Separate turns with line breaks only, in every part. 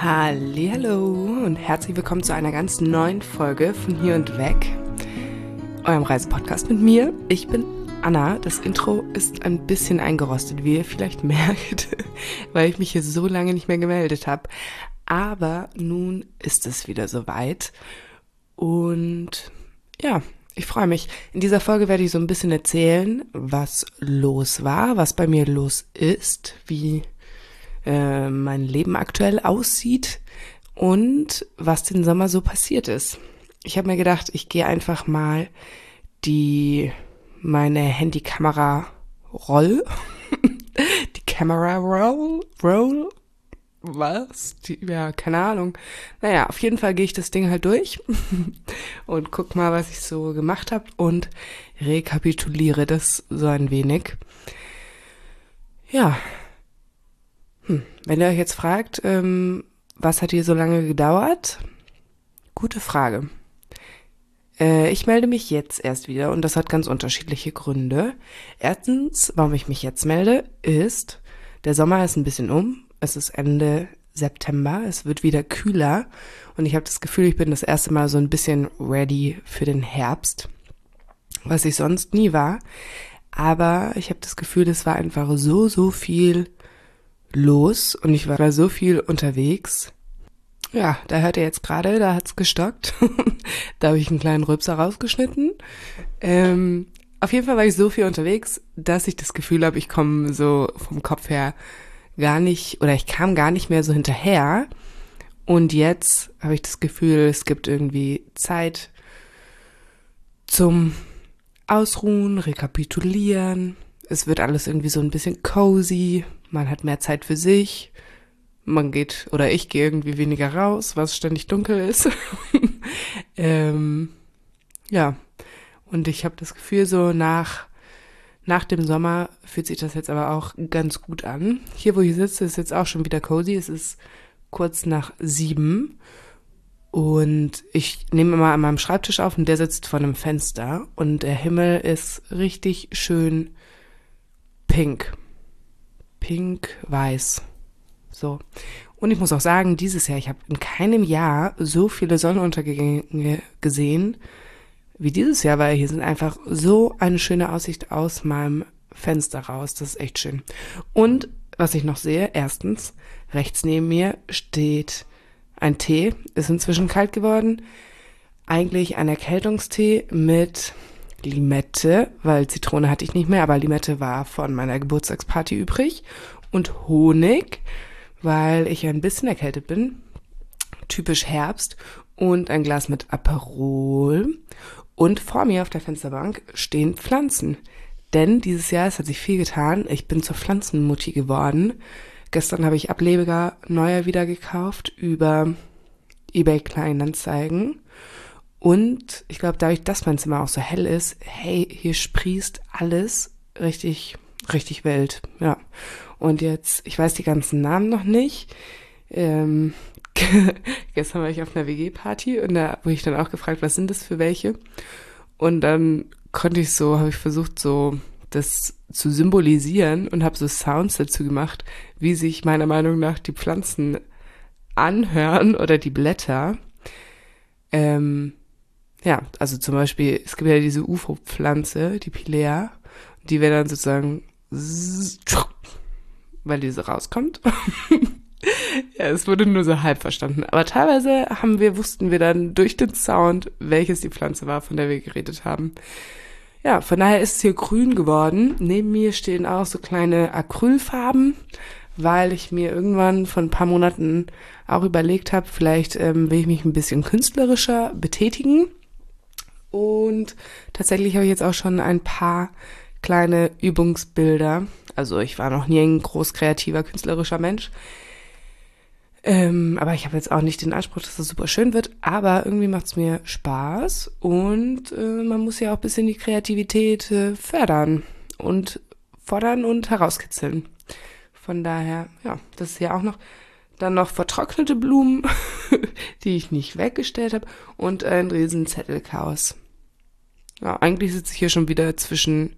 Hallihallo und herzlich willkommen zu einer ganz neuen Folge von Hier und Weg, eurem Reisepodcast mit mir. Ich bin Anna. Das Intro ist ein bisschen eingerostet, wie ihr vielleicht merkt, weil ich mich hier so lange nicht mehr gemeldet habe. Aber nun ist es wieder soweit und ja, ich freue mich. In dieser Folge werde ich so ein bisschen erzählen, was los war, was bei mir los ist, wie mein Leben aktuell aussieht und was den Sommer so passiert ist. Ich habe mir gedacht, ich gehe einfach mal meine Handykamera die Camera Roll, was? Keine Ahnung. Naja, auf jeden Fall gehe ich das Ding halt durch und guck mal, was ich so gemacht habe und rekapituliere das so ein wenig. Ja. Wenn ihr euch jetzt fragt, was hat hier so lange gedauert? Gute Frage. Ich melde mich jetzt erst wieder und das hat ganz unterschiedliche Gründe. Erstens, warum ich mich jetzt melde, ist, der Sommer ist ein bisschen um. Es ist Ende September, es wird wieder kühler und ich habe das Gefühl, ich bin das erste Mal so ein bisschen ready für den Herbst, was ich sonst nie war. Aber ich habe das Gefühl, es war einfach so viel los und ich war so viel unterwegs. Ja, da hört ihr jetzt gerade, da hat's gestockt. Da habe ich einen kleinen Rülpser rausgeschnitten. Auf jeden Fall war ich so viel unterwegs, dass ich das Gefühl habe, ich komme so vom Kopf her ich kam gar nicht mehr so hinterher. Und jetzt habe ich das Gefühl, es gibt irgendwie Zeit zum Ausruhen, Rekapitulieren. Es wird alles irgendwie so ein bisschen cozy. Man hat mehr Zeit für sich. Ich gehe irgendwie weniger raus, was ständig dunkel ist. Ja. Und ich habe das Gefühl, so nach dem Sommer fühlt sich das jetzt aber auch ganz gut an. Hier, wo ich sitze, ist jetzt auch schon wieder cozy. Es ist kurz nach 7. Und ich nehme immer an meinem Schreibtisch auf und der sitzt vor einem Fenster. Und der Himmel ist richtig schön pink-weiß. So. Und ich muss auch sagen, dieses Jahr, ich habe in keinem Jahr so viele Sonnenuntergänge gesehen wie dieses Jahr, weil hier sind einfach so eine schöne Aussicht aus meinem Fenster raus. Das ist echt schön. Und was ich noch sehe, erstens, rechts neben mir steht ein Tee, ist inzwischen kalt geworden. Eigentlich ein Erkältungstee mit Limette, weil Zitrone hatte ich nicht mehr, aber Limette war von meiner Geburtstagsparty übrig. Und Honig, weil ich ein bisschen erkältet bin. Typisch Herbst. Und ein Glas mit Aperol. Und vor mir auf der Fensterbank stehen Pflanzen. Denn dieses Jahr, es hat sich viel getan. Ich bin zur Pflanzenmutti geworden. Gestern habe ich Ableger neuer wieder gekauft über eBay Kleinanzeigen. Und ich glaube, dadurch, dass mein Zimmer auch so hell ist, hey, hier sprießt alles richtig wild. Ja. Und jetzt, ich weiß die ganzen Namen noch nicht. Gestern war ich auf einer WG-Party und da wurde ich dann auch gefragt, was sind das für welche? Und dann habe ich versucht, so das zu symbolisieren und habe so Sounds dazu gemacht, wie sich meiner Meinung nach die Pflanzen anhören oder die Blätter. Ja, also zum Beispiel, es gibt ja diese UFO-Pflanze, die Pilea, die wäre dann sozusagen weil die so rauskommt. Ja, es wurde nur so halb verstanden. Aber teilweise wussten wir dann durch den Sound, welches die Pflanze war, von der wir geredet haben. Ja, von daher ist es hier grün geworden. Neben mir stehen auch so kleine Acrylfarben, weil ich mir irgendwann vor ein paar Monaten auch überlegt habe, vielleicht will ich mich ein bisschen künstlerischer betätigen. Und tatsächlich habe ich jetzt auch schon ein paar kleine Übungsbilder. Also ich war noch nie ein groß kreativer, künstlerischer Mensch. Aber ich habe jetzt auch nicht den Anspruch, dass das super schön wird. Aber irgendwie macht es mir Spaß. Und man muss ja auch ein bisschen die Kreativität fördern und fordern und herauskitzeln. Von daher, ja, das ist ja auch noch. Dann noch vertrocknete Blumen, die ich nicht weggestellt habe. Und ein riesen Zettelchaos. Ja, eigentlich sitze ich hier schon wieder zwischen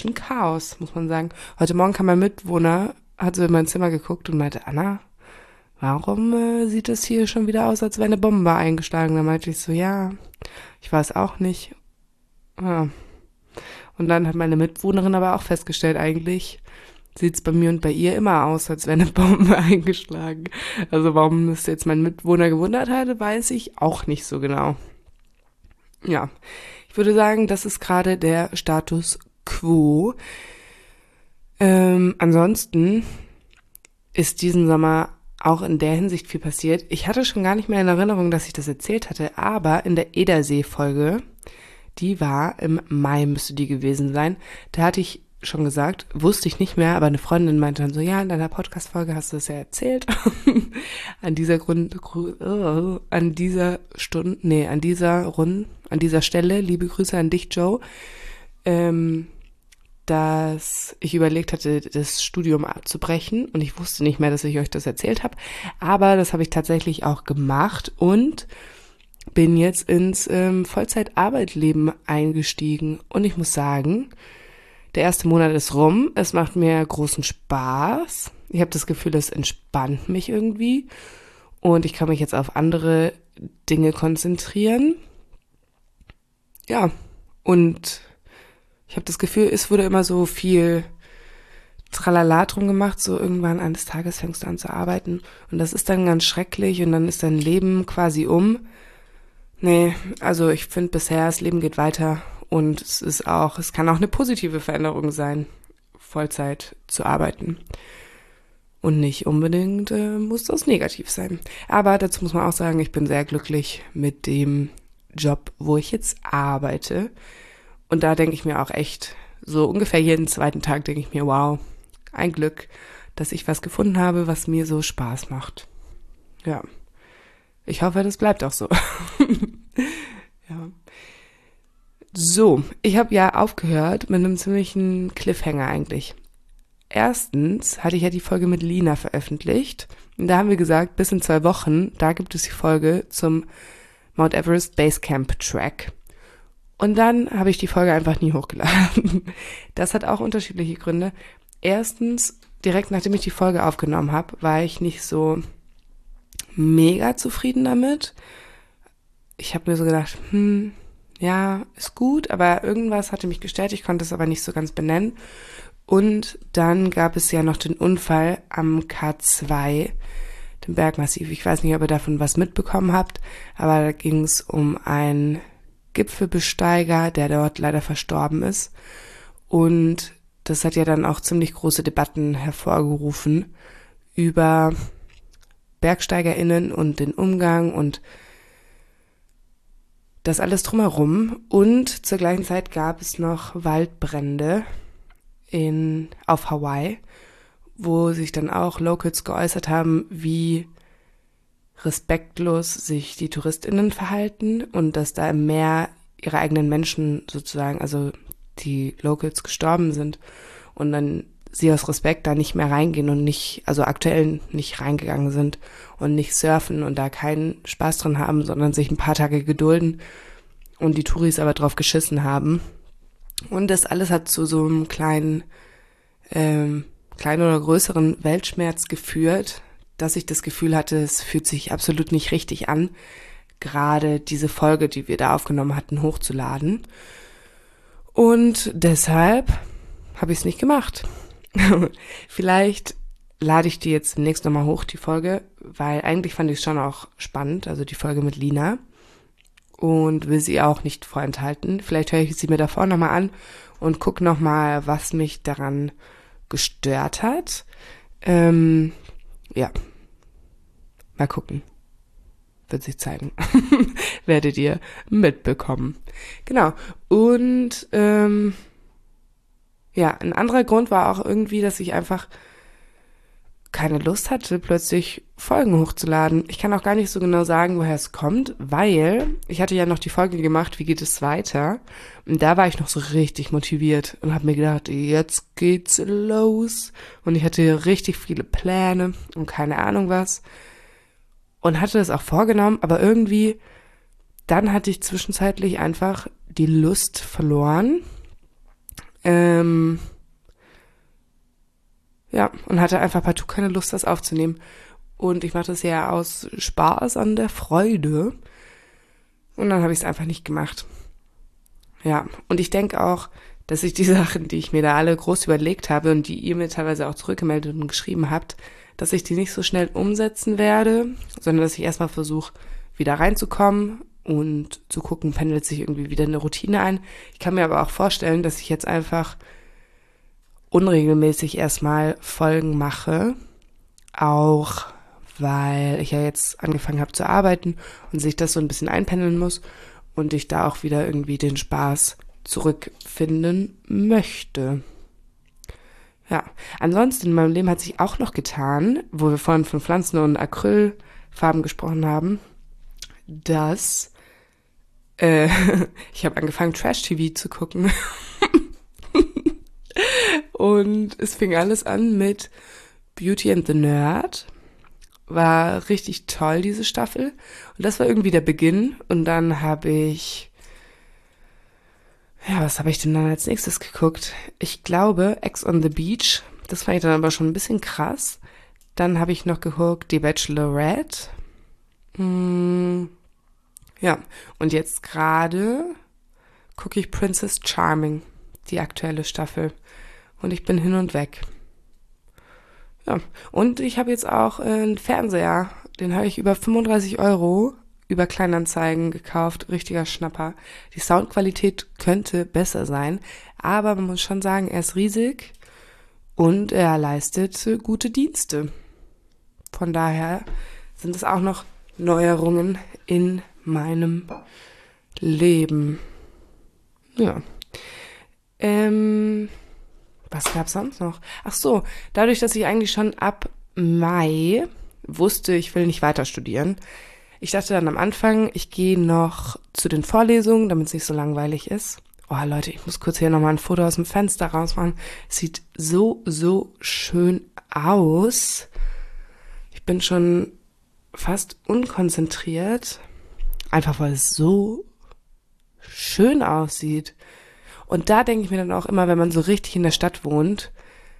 Chaos, muss man sagen. Heute Morgen kam mein Mitbewohner, hat so in mein Zimmer geguckt und meinte, Anna, warum sieht es hier schon wieder aus, als wäre eine Bombe eingeschlagen? Da meinte ich so, ja, ich weiß auch nicht. Ja. Und dann hat meine Mitbewohnerin aber auch festgestellt, eigentlich sieht es bei mir und bei ihr immer aus, als wäre eine Bombe eingeschlagen. Also warum es jetzt mein Mitbewohner gewundert hatte, weiß ich auch nicht so genau. Ja, ich würde sagen, das ist gerade der Status quo. Ansonsten ist diesen Sommer auch in der Hinsicht viel passiert. Ich hatte schon gar nicht mehr in Erinnerung, dass ich das erzählt hatte, aber in der Edersee-Folge, die war im Mai, müsste die gewesen sein, da hatte ich schon gesagt, wusste ich nicht mehr, aber eine Freundin meinte dann so, ja, in deiner Podcast-Folge hast du das ja erzählt. An dieser an dieser Stelle, liebe Grüße an dich, Joe, dass ich überlegt hatte, das Studium abzubrechen und ich wusste nicht mehr, dass ich euch das erzählt habe, aber das habe ich tatsächlich auch gemacht und bin jetzt ins Vollzeit-Arbeitleben eingestiegen und ich muss sagen, der erste Monat ist rum, es macht mir großen Spaß, ich habe das Gefühl, es entspannt mich irgendwie und ich kann mich jetzt auf andere Dinge konzentrieren, ja, und ich habe das Gefühl, es wurde immer so viel Tralala drum gemacht, so irgendwann eines Tages fängst du an zu arbeiten und das ist dann ganz schrecklich und dann ist dein Leben quasi um. Nee, also ich finde bisher, das Leben geht weiter und es kann auch eine positive Veränderung sein, Vollzeit zu arbeiten. Und nicht unbedingt muss das negativ sein. Aber dazu muss man auch sagen, ich bin sehr glücklich mit dem Job, wo ich jetzt arbeite. Und da denke ich mir auch echt, so ungefähr jeden zweiten Tag denke ich mir, wow, ein Glück, dass ich was gefunden habe, was mir so Spaß macht. Ja, ich hoffe, das bleibt auch so. Ja. So, ich habe ja aufgehört mit einem ziemlichen Cliffhanger eigentlich. Erstens hatte ich ja die Folge mit Lina veröffentlicht. Und da haben wir gesagt, bis in 2 Wochen, da gibt es die Folge zum Mount Everest Basecamp Track. Und dann habe ich die Folge einfach nie hochgeladen. Das hat auch unterschiedliche Gründe. Erstens, direkt nachdem ich die Folge aufgenommen habe, war ich nicht so mega zufrieden damit. Ich habe mir so gedacht, ja, ist gut, aber irgendwas hatte mich gestört. Ich konnte es aber nicht so ganz benennen. Und dann gab es ja noch den Unfall am K2, dem Bergmassiv. Ich weiß nicht, ob ihr davon was mitbekommen habt, aber da ging es um einen Gipfelbesteiger, der dort leider verstorben ist. Und das hat ja dann auch ziemlich große Debatten hervorgerufen über BergsteigerInnen und den Umgang und das alles drumherum. Und zur gleichen Zeit gab es noch Waldbrände auf Hawaii, wo sich dann auch Locals geäußert haben, wie respektlos sich die TouristInnen verhalten und dass da im Meer ihre eigenen Menschen sozusagen, also die Locals gestorben sind und dann sie aus Respekt da nicht mehr reingehen und nicht, also aktuell nicht reingegangen sind und nicht surfen und da keinen Spaß dran haben, sondern sich ein paar Tage gedulden und die Touris aber drauf geschissen haben. Und das alles hat zu so einem kleinen oder größeren Weltschmerz geführt, dass ich das Gefühl hatte, es fühlt sich absolut nicht richtig an, gerade diese Folge, die wir da aufgenommen hatten, hochzuladen. Und deshalb habe ich es nicht gemacht. Vielleicht lade ich die jetzt demnächst nochmal hoch, die Folge, weil eigentlich fand ich es schon auch spannend, also die Folge mit Lina. Und will sie auch nicht vorenthalten. Vielleicht höre ich sie mir davor nochmal an und gucke nochmal, was mich daran gestört hat. Ja, mal gucken. Wird sich zeigen. Werdet ihr mitbekommen. Genau. Und ja, ein anderer Grund war auch irgendwie, dass ich einfach keine Lust hatte, plötzlich Folgen hochzuladen. Ich kann auch gar nicht so genau sagen, woher es kommt, weil ich hatte ja noch die Folge gemacht, wie geht es weiter? Und da war ich noch so richtig motiviert und habe mir gedacht, jetzt geht's los. Und ich hatte richtig viele Pläne und keine Ahnung was. Und hatte das auch vorgenommen, aber irgendwie, dann hatte ich zwischenzeitlich einfach die Lust verloren. Ja, und hatte einfach partout keine Lust, das aufzunehmen. Und ich mache das ja aus Spaß an der Freude. Und dann habe ich es einfach nicht gemacht. Ja, und ich denke auch, dass ich die Sachen, die ich mir da alle groß überlegt habe und die ihr mir teilweise auch zurückgemeldet und geschrieben habt, dass ich die nicht so schnell umsetzen werde, sondern dass ich erstmal versuche, wieder reinzukommen und zu gucken, pendelt sich irgendwie wieder eine Routine ein. Ich kann mir aber auch vorstellen, dass ich jetzt einfach unregelmäßig erstmal Folgen mache, auch weil ich ja jetzt angefangen habe zu arbeiten und sich das so ein bisschen einpendeln muss und ich da auch wieder irgendwie den Spaß zurückfinden möchte. Ja, ansonsten in meinem Leben hat sich auch noch getan, wo wir vorhin von Pflanzen und Acrylfarben gesprochen haben, dass ich habe angefangen, Trash-TV zu gucken. Und es fing alles an mit Beauty and the Nerd. War richtig toll, diese Staffel. Und das war irgendwie der Beginn. Und dann habe ich, ja, was habe ich denn dann als nächstes geguckt? Ich glaube, Ex on the Beach. Das fand ich dann aber schon ein bisschen krass. Dann habe ich noch geguckt, Die Bachelorette. Ja, und jetzt gerade gucke ich Princess Charming, die aktuelle Staffel. Und ich bin hin und weg. Ja, und ich habe jetzt auch einen Fernseher. Den habe ich über 35 Euro über Kleinanzeigen gekauft. Richtiger Schnapper. Die Soundqualität könnte besser sein. Aber man muss schon sagen, er ist riesig und er leistet gute Dienste. Von daher sind es auch noch Neuerungen in meinem Leben. Ja. Was gab's sonst noch? Ach so, dadurch, dass ich eigentlich schon ab Mai wusste, ich will nicht weiter studieren. Ich dachte dann am Anfang, ich gehe noch zu den Vorlesungen, damit es nicht so langweilig ist. Oh Leute, ich muss kurz hier nochmal ein Foto aus dem Fenster rausmachen. Es sieht so, so schön aus. Ich bin schon fast unkonzentriert. Einfach weil es so schön aussieht. Und da denke ich mir dann auch immer, wenn man so richtig in der Stadt wohnt,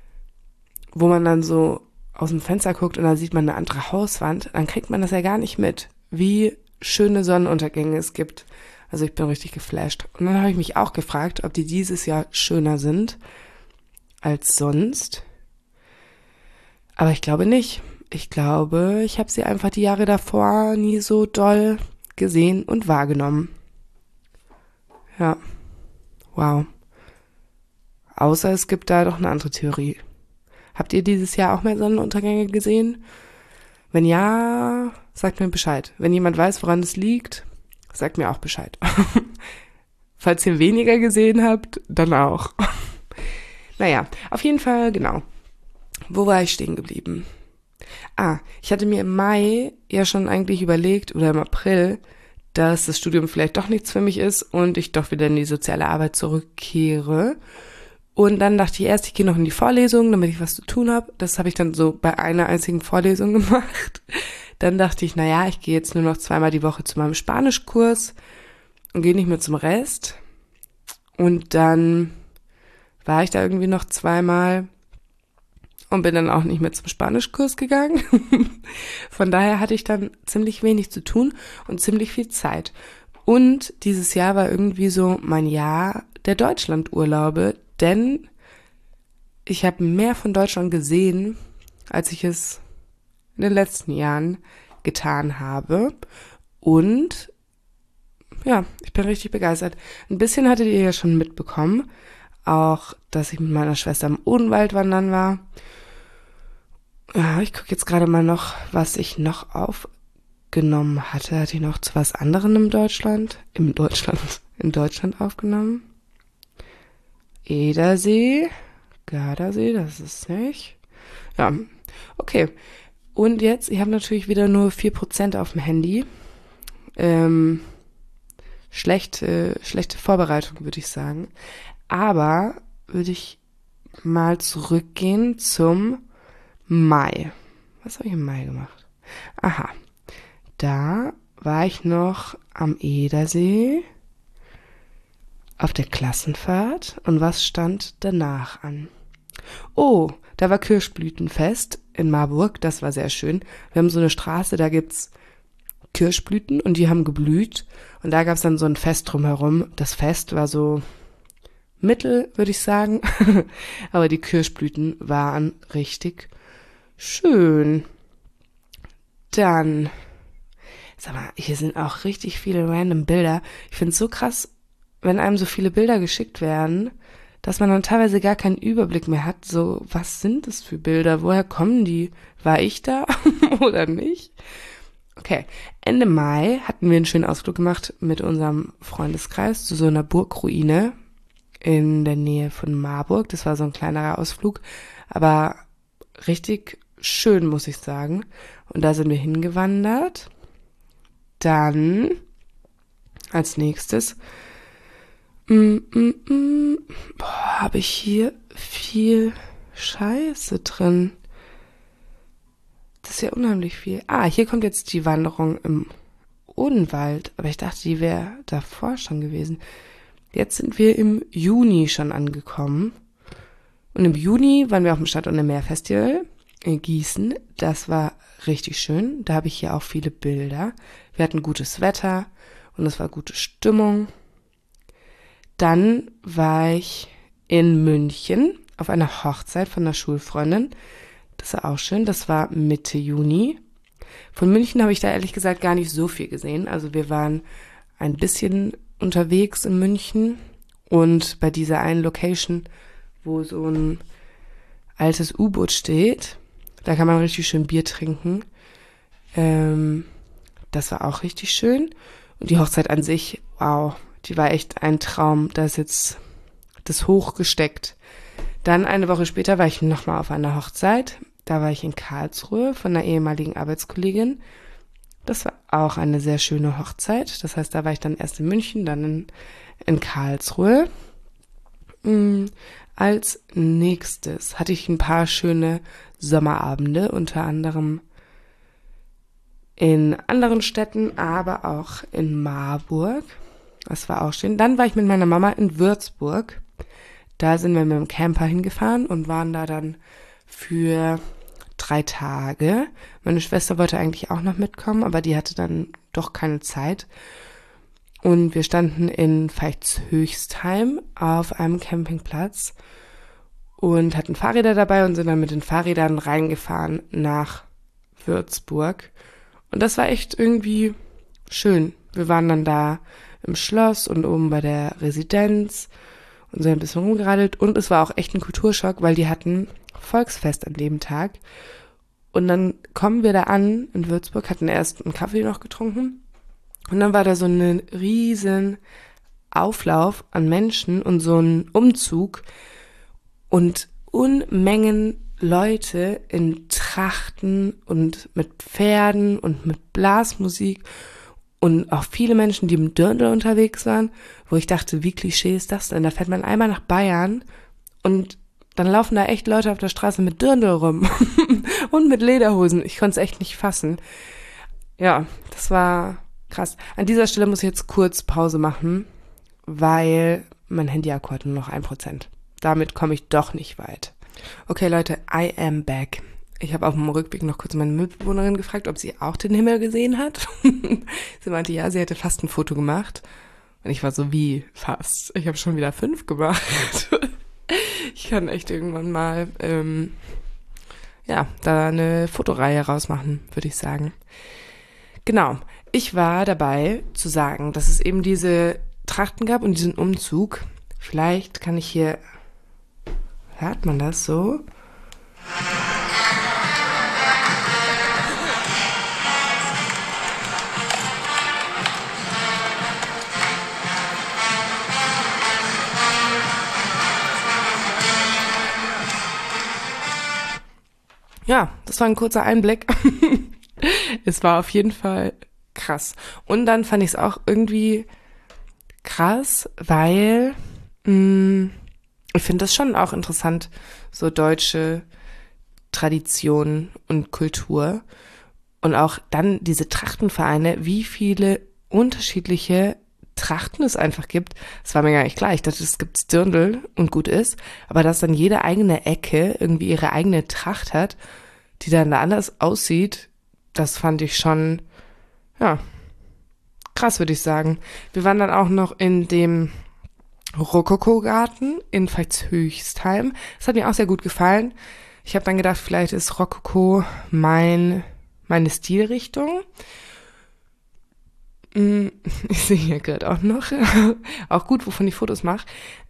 wo man dann so aus dem Fenster guckt und da sieht man eine andere Hauswand, dann kriegt man das ja gar nicht mit, wie schöne Sonnenuntergänge es gibt. Also ich bin richtig geflasht. Und dann habe ich mich auch gefragt, ob die dieses Jahr schöner sind als sonst. Aber ich glaube nicht. Ich glaube, ich habe sie einfach die Jahre davor nie so doll gesehen und wahrgenommen. Ja. Wow. Außer es gibt da doch eine andere Theorie. Habt ihr dieses Jahr auch mehr Sonnenuntergänge gesehen? Wenn ja, sagt mir Bescheid. Wenn jemand weiß, woran es liegt, sagt mir auch Bescheid. Falls ihr weniger gesehen habt, dann auch. Naja, auf jeden Fall, genau. Wo war ich stehen geblieben? Ich hatte mir im Mai ja schon eigentlich überlegt, oder im April, dass das Studium vielleicht doch nichts für mich ist und ich doch wieder in die soziale Arbeit zurückkehre. Und dann dachte ich erst, ich gehe noch in die Vorlesung, damit ich was zu tun habe. Das habe ich dann so bei einer einzigen Vorlesung gemacht. Dann dachte ich, naja, ich gehe jetzt nur noch 2-mal die Woche zu meinem Spanischkurs und gehe nicht mehr zum Rest. Und dann war ich da irgendwie noch 2-mal und bin dann auch nicht mehr zum Spanischkurs gegangen. Von daher hatte ich dann ziemlich wenig zu tun und ziemlich viel Zeit. Und dieses Jahr war irgendwie so mein Jahr der Deutschlandurlaube, denn ich habe mehr von Deutschland gesehen, als ich es in den letzten Jahren getan habe. Und ja, ich bin richtig begeistert. Ein bisschen hattet ihr ja schon mitbekommen, auch, dass ich mit meiner Schwester im Odenwald wandern war. Ja, ich gucke jetzt gerade mal noch, was ich noch aufgenommen hatte. Hatte ich noch zu was anderem in Deutschland aufgenommen? Edersee, Gardasee, das ist nicht. Ja, okay. Und jetzt, ich habe natürlich wieder nur 4% auf dem Handy. Schlechte Vorbereitung, würde ich sagen. Aber würde ich mal zurückgehen zum Mai. Was habe ich im Mai gemacht? Aha, da war ich noch am Edersee auf der Klassenfahrt. Und was stand danach an? Oh, da war Kirschblütenfest in Marburg. Das war sehr schön. Wir haben so eine Straße, da gibt's Kirschblüten und die haben geblüht. Und da gab's dann so ein Fest drumherum. Das Fest war so mittel, würde ich sagen. Aber die Kirschblüten waren richtig schön. Dann, sag mal, hier sind auch richtig viele random Bilder. Ich finde es so krass, wenn einem so viele Bilder geschickt werden, dass man dann teilweise gar keinen Überblick mehr hat. So, was sind das für Bilder? Woher kommen die? War ich da oder nicht? Okay, Ende Mai hatten wir einen schönen Ausflug gemacht mit unserem Freundeskreis zu so einer Burgruine in der Nähe von Marburg. Das war so ein kleinerer Ausflug, aber richtig schön, muss ich sagen. Und da sind wir hingewandert. Dann als nächstes habe ich hier viel Scheiße drin. Das ist ja unheimlich viel. Hier kommt jetzt die Wanderung im Odenwald. Aber ich dachte, die wäre davor schon gewesen. Jetzt sind wir im Juni schon angekommen. Und im Juni waren wir auf dem Stadt- und Meer-Festival in Gießen. Das war richtig schön. Da habe ich hier auch viele Bilder. Wir hatten gutes Wetter und es war gute Stimmung. Dann war ich in München auf einer Hochzeit von einer Schulfreundin. Das war auch schön. Das war Mitte Juni. Von München habe ich da ehrlich gesagt gar nicht so viel gesehen. Also wir waren ein bisschen unterwegs in München und bei dieser einen Location, wo so ein altes U-Boot steht, da kann man richtig schön Bier trinken. Das war auch richtig schön. Und die Hochzeit an sich, wow, die war echt ein Traum. Da ist jetzt das hochgesteckt. Dann eine Woche später war ich nochmal auf einer Hochzeit. Da war ich in Karlsruhe von einer ehemaligen Arbeitskollegin. Das war auch eine sehr schöne Hochzeit. Das heißt, da war ich dann erst in München, dann in Karlsruhe. Als nächstes hatte ich ein paar schöne Sommerabende, unter anderem in anderen Städten, aber auch in Marburg. Das war auch schön. Dann war ich mit meiner Mama in Würzburg. Da sind wir mit dem Camper hingefahren und waren da dann für 3 Tage. Meine Schwester wollte eigentlich auch noch mitkommen, aber die hatte dann doch keine Zeit. Und wir standen in Veitshöchstheim auf einem Campingplatz und hatten Fahrräder dabei und sind dann mit den Fahrrädern reingefahren nach Würzburg. Und das war echt irgendwie schön. Wir waren dann da im Schloss und oben bei der Residenz und sind ein bisschen rumgeradelt. Und es war auch echt ein Kulturschock, weil die hatten Volksfest an dem Tag. Und dann kommen wir da an in Würzburg, hatten erst einen Kaffee noch getrunken. Und dann war da so ein riesen Auflauf an Menschen und so ein Umzug und Unmengen Leute in Trachten und mit Pferden und mit Blasmusik und auch viele Menschen, die im Dirndl unterwegs waren, wo ich dachte, wie Klischee ist das denn? Da fährt man einmal nach Bayern und dann laufen da echt Leute auf der Straße mit Dirndl rum und mit Lederhosen. Ich konnte es echt nicht fassen. Ja, das war krass. An dieser Stelle muss ich jetzt kurz Pause machen, weil mein Handy-Akku hat nur noch 1%. Damit komme ich doch nicht weit. Okay, Leute, I am back. Ich habe auf dem Rückweg noch kurz meine Mitbewohnerin gefragt, ob sie auch den Himmel gesehen hat. Sie meinte, ja, sie hätte fast ein Foto gemacht. Und ich war so, wie fast? Ich habe schon wieder 5 gemacht. Ich kann echt irgendwann mal, da eine Fotoreihe rausmachen, würde ich sagen. Genau, ich war dabei zu sagen, dass es eben diese Trachten gab und diesen Umzug. Vielleicht kann ich hier, hört man das so? Ja, das war ein kurzer Einblick. Es war auf jeden Fall krass. Und dann fand ich es auch irgendwie krass, weil ich finde das schon auch interessant, so deutsche Tradition und Kultur. Und auch dann diese Trachtenvereine, wie viele unterschiedliche Trachten es einfach gibt. Das war mir gar nicht klar. Ich dachte, es gibt Dirndl und gut ist. Aber dass dann jede eigene Ecke irgendwie ihre eigene Tracht hat, die dann da anders aussieht, das fand ich schon, ja, krass, würde ich sagen. Wir waren dann auch noch in dem Rokoko-Garten in Veitshöchstheim. Das hat mir auch sehr gut gefallen. Ich habe dann gedacht, vielleicht ist Rokoko meine Stilrichtung. Ich sehe hier gerade auch noch, auch gut, wovon ich Fotos mache.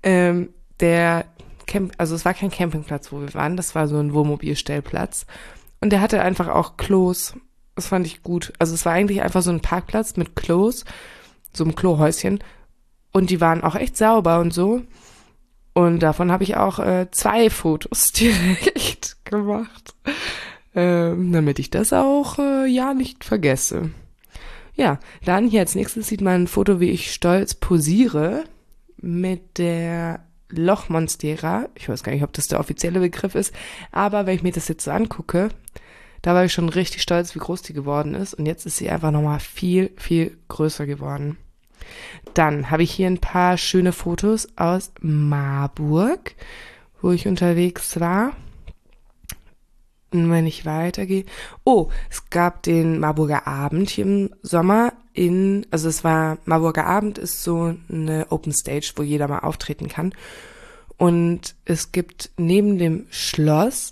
Also es war kein Campingplatz, wo wir waren, das war so ein Wohnmobilstellplatz. Und der hatte einfach auch Klos. Das fand ich gut. Also es war eigentlich einfach so ein Parkplatz mit Klos, so einem Klohäuschen. Und die waren auch echt sauber und so. Und davon habe ich auch 2 Fotos direkt gemacht, damit ich das auch ja nicht vergesse. Ja, dann hier als nächstes sieht man ein Foto, wie ich stolz posiere mit der Lochmonstera. Ich weiß gar nicht, ob das der offizielle Begriff ist, aber wenn ich mir das jetzt so angucke, da war ich schon richtig stolz, wie groß die geworden ist. Und jetzt ist sie einfach nochmal viel, viel größer geworden. Dann habe ich hier ein paar schöne Fotos aus Marburg, wo ich unterwegs war. Und wenn ich weitergehe. Oh, es gab den Marburger Abend hier im Sommer Marburger Abend ist so eine Open Stage, wo jeder mal auftreten kann. Und es gibt neben dem Schloss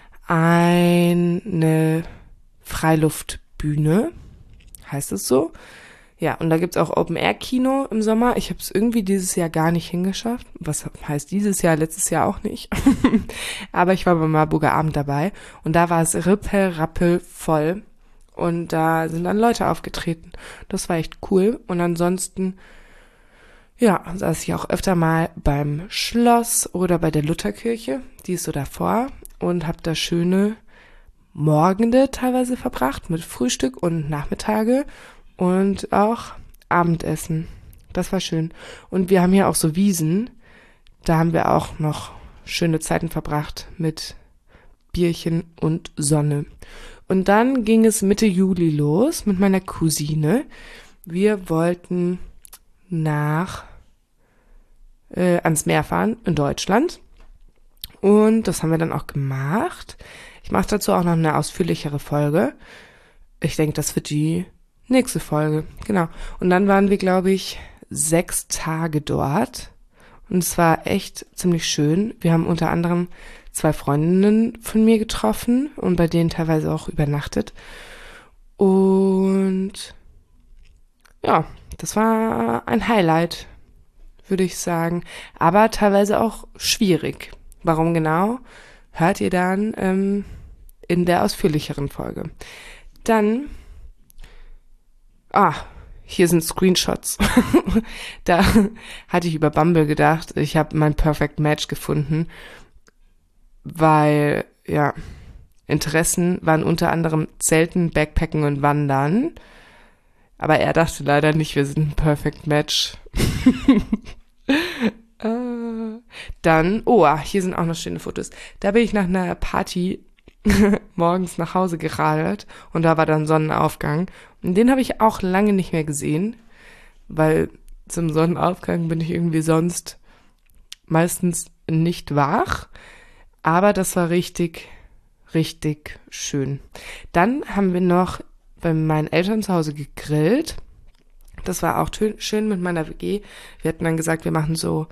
eine Freiluftbühne, heißt es so. Ja, und da gibt's auch Open-Air-Kino im Sommer. Ich habe es irgendwie dieses Jahr gar nicht hingeschafft. Was heißt dieses Jahr? Letztes Jahr auch nicht. Aber ich war beim Marburger Abend dabei und da war es rappelvoll und da sind dann Leute aufgetreten. Das war echt cool. Und ansonsten, ja, saß ich auch öfter mal beim Schloss oder bei der Lutherkirche. Die ist so davor und habe da schöne Morgende teilweise verbracht mit Frühstück und Nachmittage. Und auch Abendessen. Das war schön. Und wir haben hier auch so Wiesen. Da haben wir auch noch schöne Zeiten verbracht mit Bierchen und Sonne. Und dann ging es Mitte Juli los mit meiner Cousine. Wir wollten ans Meer fahren in Deutschland. Und das haben wir dann auch gemacht. Ich mache dazu auch noch eine ausführlichere Folge. Ich denke, das wird die nächste Folge, genau. Und dann waren wir, glaube ich, 6 Tage dort. Und es war echt ziemlich schön. Wir haben unter anderem 2 Freundinnen von mir getroffen und bei denen teilweise auch übernachtet. Und ja, das war ein Highlight, würde ich sagen. Aber teilweise auch schwierig. Warum genau? Hört ihr dann in der ausführlicheren Folge. Dann hier sind Screenshots. Da hatte ich über Bumble gedacht, ich habe mein Perfect Match gefunden, weil, ja, Interessen waren unter anderem Zelten, Backpacken und Wandern. Aber er dachte leider nicht, wir sind ein Perfect Match. Dann, hier sind auch noch schöne Fotos. Da bin ich nach einer Party morgens nach Hause geradelt und da war dann Sonnenaufgang. Und den habe ich auch lange nicht mehr gesehen, weil zum Sonnenaufgang bin ich irgendwie sonst meistens nicht wach. Aber das war richtig, richtig schön. Dann haben wir noch bei meinen Eltern zu Hause gegrillt. Das war auch schön mit meiner WG. Wir hatten dann gesagt, wir machen so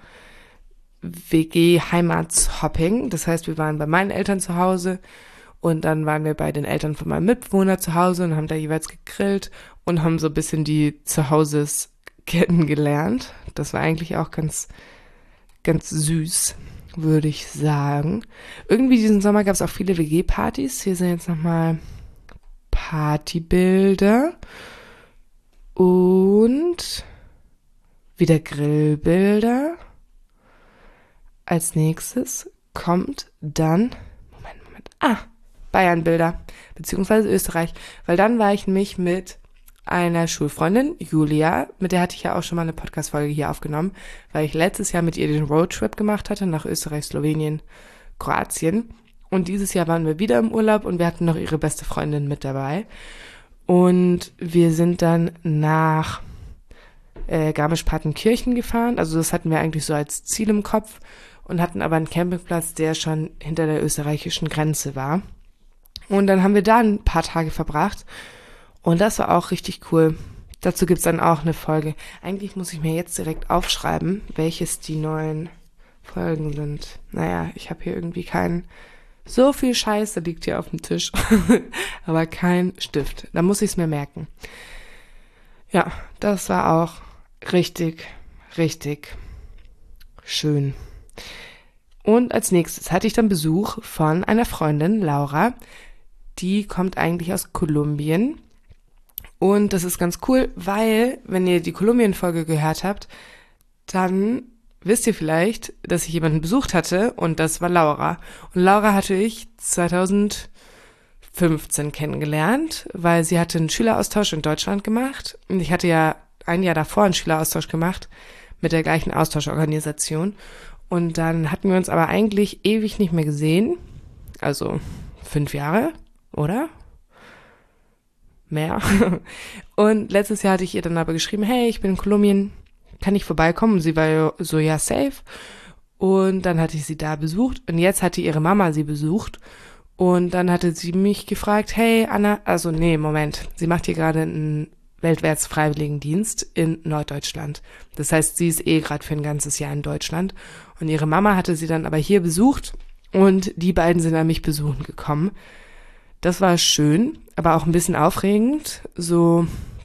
WG-Heimatshopping. Das heißt, wir waren bei meinen Eltern zu Hause und dann waren wir bei den Eltern von meinem Mitbewohner zu Hause und haben da jeweils gegrillt und haben so ein bisschen die Zuhauses kennengelernt. Das war eigentlich auch ganz, ganz süß, würde ich sagen. Irgendwie diesen Sommer gab es auch viele WG-Partys. Hier sind jetzt nochmal Partybilder und wieder Grillbilder. Als nächstes kommt dann, Moment, Bayern-Bilder, beziehungsweise Österreich, weil dann war ich nämlich mit einer Schulfreundin, Julia, mit der hatte ich ja auch schon mal eine Podcast-Folge hier aufgenommen, weil ich letztes Jahr mit ihr den Roadtrip gemacht hatte nach Österreich, Slowenien, Kroatien. Und dieses Jahr waren wir wieder im Urlaub und wir hatten noch ihre beste Freundin mit dabei. Und wir sind dann nach Garmisch-Partenkirchen gefahren. Also das hatten wir eigentlich so als Ziel im Kopf und hatten aber einen Campingplatz, der schon hinter der österreichischen Grenze war. Und dann haben wir da ein paar Tage verbracht und das war auch richtig cool. Dazu gibt's dann auch eine Folge. Eigentlich muss ich mir jetzt direkt aufschreiben, welches die neuen Folgen sind. Naja, ich habe hier irgendwie keinen... So viel Scheiße liegt hier auf dem Tisch, aber kein Stift. Da muss ich es mir merken. Ja, das war auch richtig, richtig schön. Und als nächstes hatte ich dann Besuch von einer Freundin, Laura. Die kommt eigentlich aus Kolumbien. Und das ist ganz cool, weil, wenn ihr die Kolumbien-Folge gehört habt, dann wisst ihr vielleicht, dass ich jemanden besucht hatte und das war Laura. Und Laura hatte ich 2015 kennengelernt, weil sie hatte einen Schüleraustausch in Deutschland gemacht. Und ich hatte ja ein Jahr davor einen Schüleraustausch gemacht mit der gleichen Austauschorganisation. Und dann hatten wir uns aber eigentlich ewig nicht mehr gesehen. Also 5 Jahre, oder? Mehr. Und letztes Jahr hatte ich ihr dann aber geschrieben, hey, ich bin in Kolumbien, kann ich vorbeikommen? Und sie war so, ja, safe. Und dann hatte ich sie da besucht. Und jetzt hatte ihre Mama sie besucht. Und dann hatte sie mich gefragt, hey, Anna, also nee, Moment. Sie macht hier gerade einen Weltwärts-Freiwilligendienst in Norddeutschland. Das heißt, sie ist gerade für ein ganzes Jahr in Deutschland. Und ihre Mama hatte sie dann aber hier besucht. Und die beiden sind an mich besuchen gekommen. Das war schön, aber auch ein bisschen aufregend. So,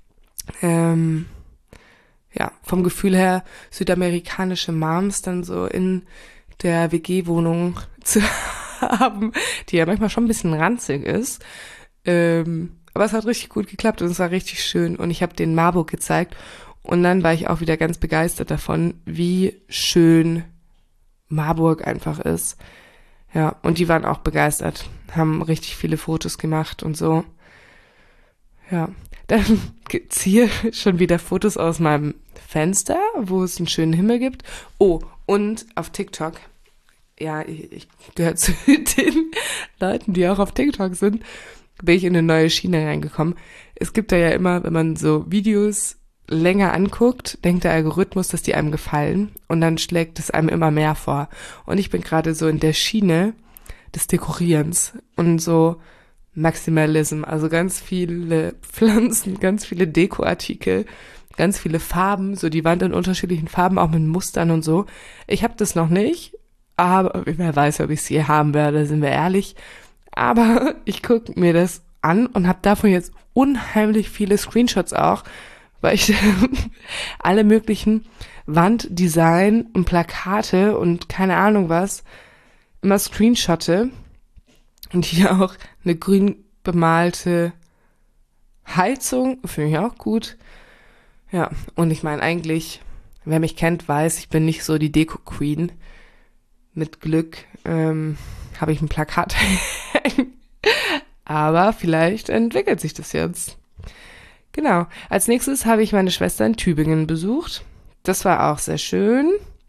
ja, vom Gefühl her südamerikanische Moms dann so in der WG-Wohnung zu haben, die ja manchmal schon ein bisschen ranzig ist. Aber es hat richtig gut geklappt und es war richtig schön. Und ich habe denen Marburg gezeigt und dann war ich auch wieder ganz begeistert davon, wie schön Marburg einfach ist. Ja, und die waren auch begeistert, haben richtig viele Fotos gemacht und so. Ja, dann gibt's hier schon wieder Fotos aus meinem Fenster, wo es einen schönen Himmel gibt. Oh, und auf TikTok, ja, ich gehöre zu den Leuten, die auch auf TikTok sind, bin ich in eine neue Schiene reingekommen. Es gibt da ja immer, wenn man so Videos länger anguckt, denkt der Algorithmus, dass die einem gefallen und dann schlägt es einem immer mehr vor. Und ich bin gerade so in der Schiene des Dekorierens und so Maximalism, also ganz viele Pflanzen, ganz viele Dekoartikel, ganz viele Farben, so die Wand in unterschiedlichen Farben, auch mit Mustern und so. Ich habe das noch nicht, aber wer weiß, ob ich es je haben werde, sind wir ehrlich. Aber ich gucke mir das an und habe davon jetzt unheimlich viele Screenshots auch, weil ich alle möglichen Wanddesign und Plakate und keine Ahnung was immer screenshotte und hier auch eine grün bemalte Heizung, finde ich auch gut. Ja, und ich meine eigentlich, wer mich kennt, weiß, ich bin nicht so die Deko-Queen. Mit Glück habe ich ein Plakat hängen. Aber vielleicht entwickelt sich das jetzt. Genau. Als nächstes habe ich meine Schwester in Tübingen besucht. Das war auch sehr schön.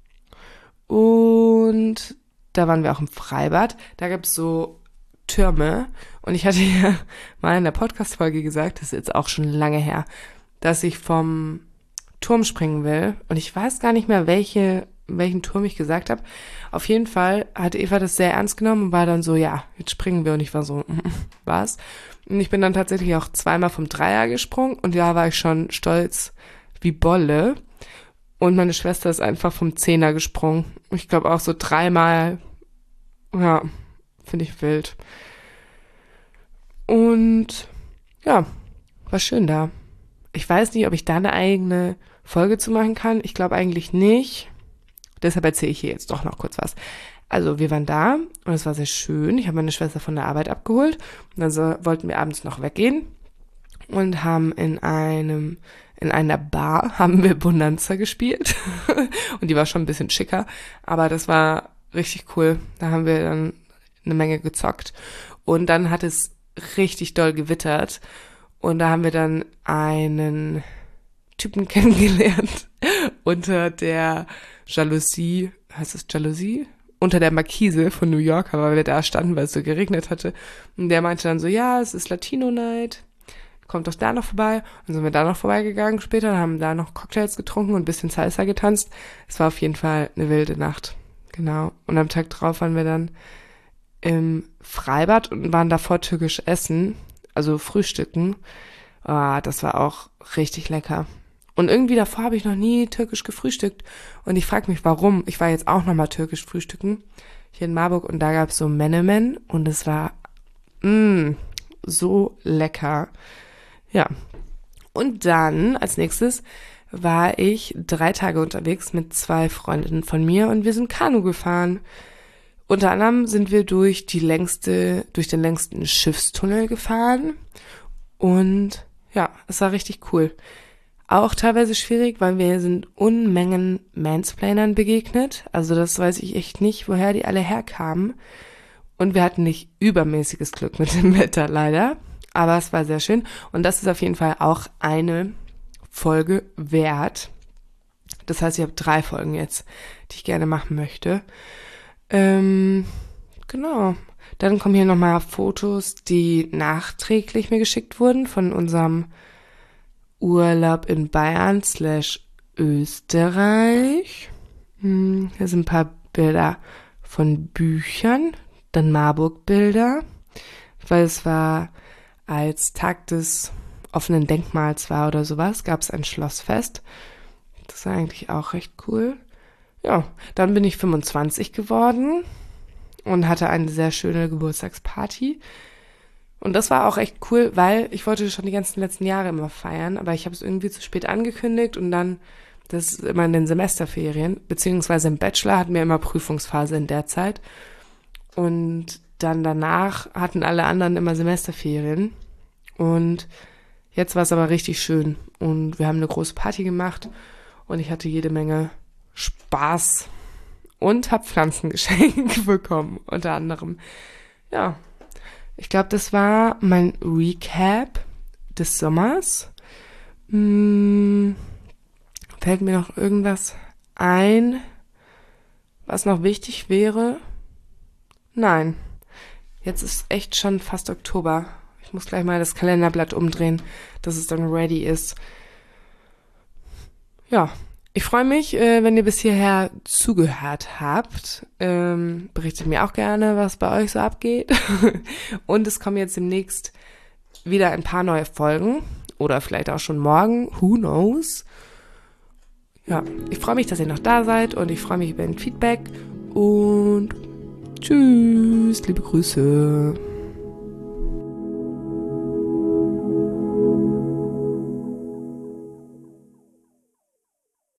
Und da waren wir auch im Freibad. Da gab es so Türme. Und ich hatte ja mal in der Podcast-Folge gesagt, das ist jetzt auch schon lange her, dass ich vom Turm springen will. Und ich weiß gar nicht mehr, welchen Turm ich gesagt habe. Auf jeden Fall hatte Eva das sehr ernst genommen und war dann so, ja, jetzt springen wir. Und ich war so, was? Und ich bin dann tatsächlich auch zweimal vom Dreier gesprungen und da war ich schon stolz wie Bolle. Und meine Schwester ist einfach vom Zehner gesprungen. Ich glaube auch so 3-mal. Ja, finde ich wild. Und ja, war schön da. Ich weiß nicht, ob ich da eine eigene Folge zu machen kann. Ich glaube eigentlich nicht. Deshalb erzähle ich hier jetzt doch noch kurz was. Also wir waren da und es war sehr schön. Ich habe meine Schwester von der Arbeit abgeholt und dann wollten wir abends noch weggehen und haben in einer Bar haben wir Bonanza gespielt und die war schon ein bisschen schicker, aber das war richtig cool. Da haben wir dann eine Menge gezockt und dann hat es richtig doll gewittert und da haben wir dann einen Typen kennengelernt unter der Jalousie, heißt es Jalousie? Unter der Markise von New York, weil wir da standen, weil es so geregnet hatte. Und der meinte dann so, ja, es ist Latino Night, kommt doch da noch vorbei. Und dann sind wir da noch vorbeigegangen später, haben da noch Cocktails getrunken und ein bisschen Salsa getanzt. Es war auf jeden Fall eine wilde Nacht. Genau. Und am Tag drauf waren wir dann im Freibad und waren davor türkisch essen, also frühstücken. Ah, das war auch richtig lecker. Und irgendwie davor habe ich noch nie türkisch gefrühstückt. Und ich frage mich, warum. Ich war jetzt auch nochmal türkisch frühstücken hier in Marburg und da gab es so Menemen und es war so lecker. Ja. Und dann als nächstes war ich 3 Tage unterwegs mit 2 Freundinnen von mir und wir sind Kanu gefahren. Unter anderem sind wir durch den längsten Schiffstunnel gefahren und ja, es war richtig cool. Auch teilweise schwierig, weil wir sind Unmengen Mansplainern begegnet. Also das weiß ich echt nicht, woher die alle herkamen. Und wir hatten nicht übermäßiges Glück mit dem Wetter leider, aber es war sehr schön. Und das ist auf jeden Fall auch eine Folge wert. Das heißt, ich habe 3 Folgen jetzt, die ich gerne machen möchte. Genau. Dann kommen hier nochmal Fotos, die nachträglich mir geschickt wurden von unserem Urlaub in Bayern / Österreich. Hier sind ein paar Bilder von Büchern, dann Marburg-Bilder, weil es war als Tag des offenen Denkmals war oder sowas, gab es ein Schlossfest. Das war eigentlich auch recht cool. Ja, dann bin ich 25 geworden und hatte eine sehr schöne Geburtstagsparty. Und das war auch echt cool, weil ich wollte schon die ganzen letzten Jahre immer feiern, aber ich habe es irgendwie zu spät angekündigt und dann, das ist immer in den Semesterferien, beziehungsweise im Bachelor hatten wir immer Prüfungsphase in der Zeit. Und dann danach hatten alle anderen immer Semesterferien. Und jetzt war es aber richtig schön. Und wir haben eine große Party gemacht und ich hatte jede Menge Spaß und habe Pflanzengeschenke bekommen, unter anderem. Ja, ich glaube, das war mein Recap des Sommers. Fällt mir noch irgendwas ein, was noch wichtig wäre? Nein, jetzt ist echt schon fast Oktober. Ich muss gleich mal das Kalenderblatt umdrehen, dass es dann ready ist. Ja, ich freue mich, wenn ihr bis hierher zugehört habt. Berichtet mir auch gerne, was bei euch so abgeht. Und es kommen jetzt demnächst wieder ein paar neue Folgen. Oder vielleicht auch schon morgen. Who knows? Ja, ich freue mich, dass ihr noch da seid. Und ich freue mich über ein Feedback. Und tschüss, liebe Grüße.